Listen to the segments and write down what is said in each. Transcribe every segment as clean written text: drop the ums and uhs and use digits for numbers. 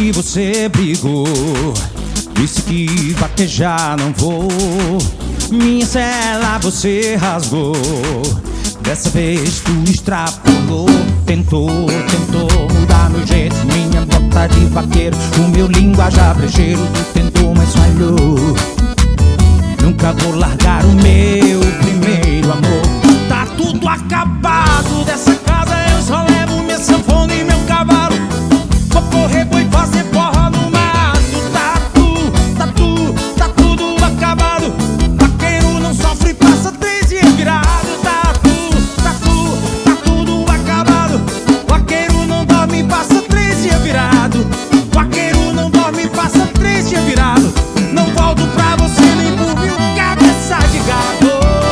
noite você brigou, disse que vaquejar não vou. Minha cela você rasgou, dessa vez tu extrapolou. Tentou mudar meu jeito, minha bota de vaqueiro, o meu linguajar brejeiro. Tu tentou, mas falhou. Nunca vou largar o meu primeiro amor. Tá tudo acabado dessa casa, eu só levo minha sanfona e meu cavalo. Vou correr, vou fazer porra no mato. Tá tudo acabado. Vaqueiro não sofre, passa 3 dias virado. Tá tudo acabado. Vaqueiro não dorme, passa 3 dias virado. Vaqueiro não dorme, passa 3 dias virado. Não volto pra você nem por mil cabeça de gado.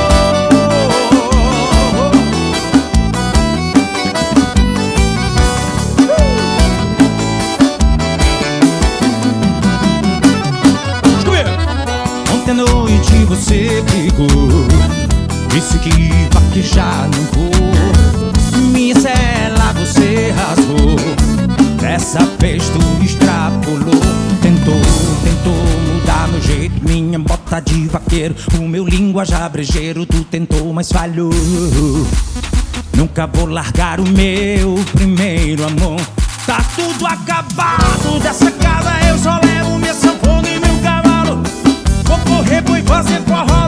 Ontem à noite você brigou, disse que vaquejar não vou. Minha cela você rasgou, dessa vez tu extrapolou. Tentou mudar meu jeito, minha bota de vaqueiro, o meu linguajar brejeiro. Tu tentou, mas falhou. Nunca vou largar o meu primeiro amor. Tá tudo acabado dessa casa, eu só levo minha sanfona e meu cavalo. Vou correr, vou fazer forró